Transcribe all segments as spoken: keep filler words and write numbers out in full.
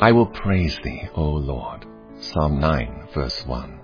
I will praise thee, O Lord. Psalm nine, verse one.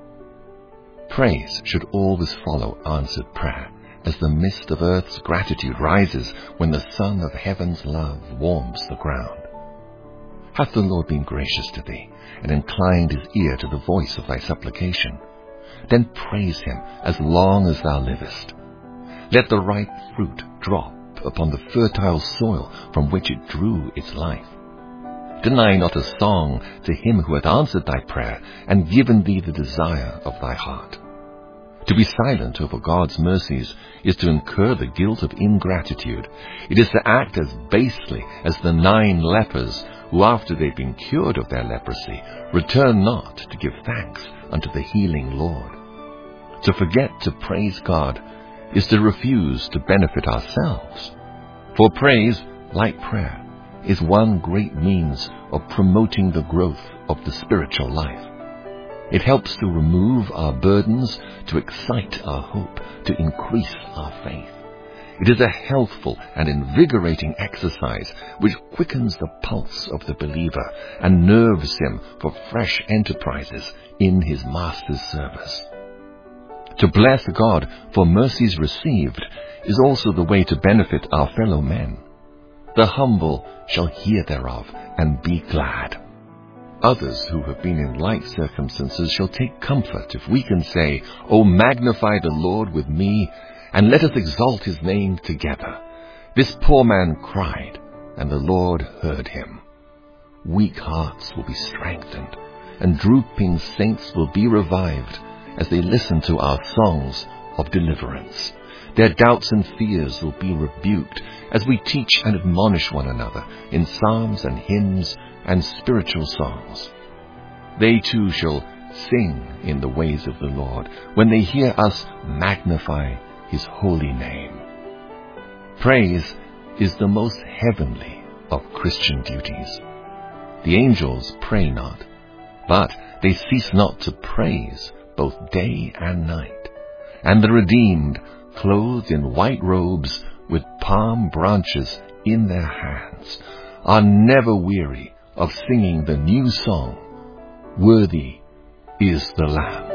Praise should always follow answered prayer, as the mist of earth's gratitude rises when the sun of heaven's love warms the ground. Hath the Lord been gracious to thee, and inclined his ear to the voice of thy supplication? Then praise him as long as thou livest. Let the ripe fruit drop upon the fertile soil from which it drew its life. Deny not a song to him who hath answered thy prayer, and given thee the desire of thy heart. To be silent over God's mercies is to incur the guilt of ingratitude. It is to act as basely as the nine lepers, who after they've been cured of their leprosy, return not to give thanks unto the healing Lord. To forget to praise God is to refuse to benefit ourselves. For praise, like prayer, is one great means of promoting the growth of the spiritual life. It helps to remove our burdens, to excite our hope, to increase our faith. It is a healthful and invigorating exercise which quickens the pulse of the believer and nerves him for fresh enterprises in his Master's service. To bless God for mercies received is also the way to benefit our fellow men. The humble shall hear thereof and be glad. Others who have been in like circumstances shall take comfort if we can say, O magnify the Lord with me, and let us exalt his name together. This poor man cried, and the Lord heard him. Weak hearts will be strengthened, and drooping saints will be revived as they listen to our songs of deliverance. Their doubts and fears will be rebuked as we teach and admonish one another in psalms and hymns and spiritual songs. They too shall sing in the ways of the Lord when they hear us magnify his holy name. Praise is the most heavenly of Christian duties. The angels pray not, but they cease not to praise both day and night. And the redeemed, clothed in white robes with palm branches in their hands, are never weary of singing the new song, Worthy is the Lamb.